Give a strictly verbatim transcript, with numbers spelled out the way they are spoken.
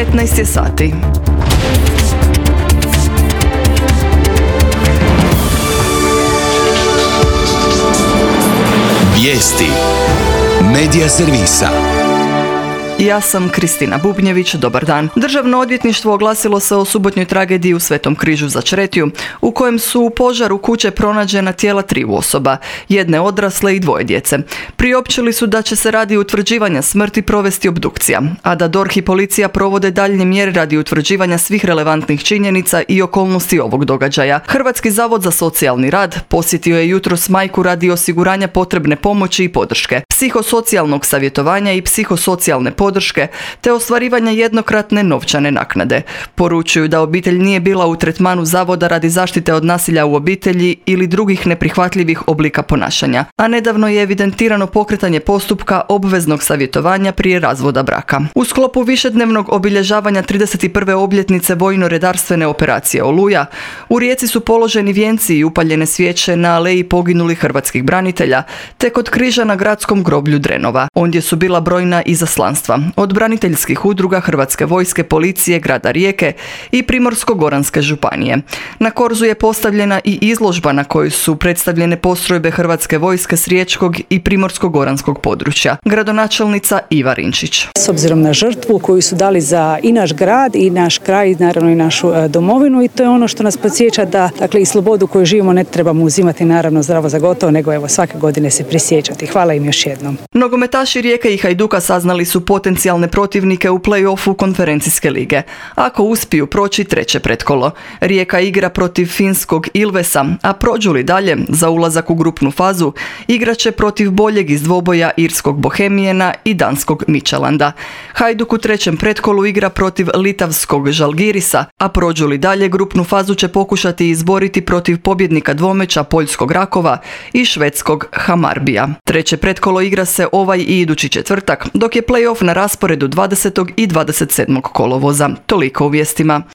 petnaest je sati. Vijesti Medija servisa. Ja sam Kristina Bubnjević, dobar dan. Državno odvjetništvo oglasilo se o subotnjoj tragediji u Svetom Križu za Čretiju, u kojem su u požaru kuće pronađena tijela triju osoba, jedne odrasle i dvoje djece. Priopćili su da će se radi utvrđivanja smrti provesti obdukcija, a da D O R H i policija provode daljnje mjere radi utvrđivanja svih relevantnih činjenica i okolnosti ovog događaja. Hrvatski zavod za socijalni rad posjetio je jutros majku radi osiguranja potrebne pomoći i podrške, psihosocijalnog savjetovanja i psihosocijalne podrške te ostvarivanja jednokratne novčane naknade. Poručuju da obitelj nije bila u tretmanu zavoda radi zaštite od nasilja u obitelji ili drugih neprihvatljivih oblika ponašanja, a nedavno je evidentirano pokretanje postupka obveznog savjetovanja prije razvoda braka. U sklopu višednevnog obilježavanja trideset prve obljetnice vojno-redarstvene operacije Oluja, u Rijeci su položeni vijenci i upaljene svijeće na aleji poginulih hrvatskih branitelja, te kod križa na gradskom groblju Drenova. Ondje su bila brojna izaslanstva od braniteljskih udruga Hrvatske vojske, policije, grada Rijeke i Primorsko-goranske županije. Na korzu je postavljena i izložba na kojoj su predstavljene postrojbe Hrvatske vojske s riječkog i primorsko-goranskog područja. Gradonačelnica Iva Rinčić. S obzirom na žrtvu koju su dali za i naš grad i naš kraj, naravno i našu domovinu, i to je ono što nas podsjeća da, dakle, i slobodu koju živimo ne trebamo uzimati naravno zdravo za gotovo, nego evo svake godine se prisjećati. Hvala im još jednom. Nogometaši Rijeke i Hajduka saznali su potencijalne protivnike u play-offu konferencijske lige, ako uspiju proći treće pretkolo. Rijeka igra protiv finskog Ilvesa, a prođu li dalje za ulazak u grupnu fazu, igraće protiv boljeg iz dvoboja irskog Bohemijena i danskog Midtjylanda. Hajduk u trećem pretkolu igra protiv litavskog Žalgirisa, a prođu li dalje grupnu fazu će pokušati izboriti protiv pobjednika dvomeća poljskog Rakova i švedskog Hamarbija. Treće pretkolo igra se ovaj i idući četvrtak, dok je play-off na rasporedu dvadesetog i dvadeset sedmog kolovoza. Toliko u vijestima.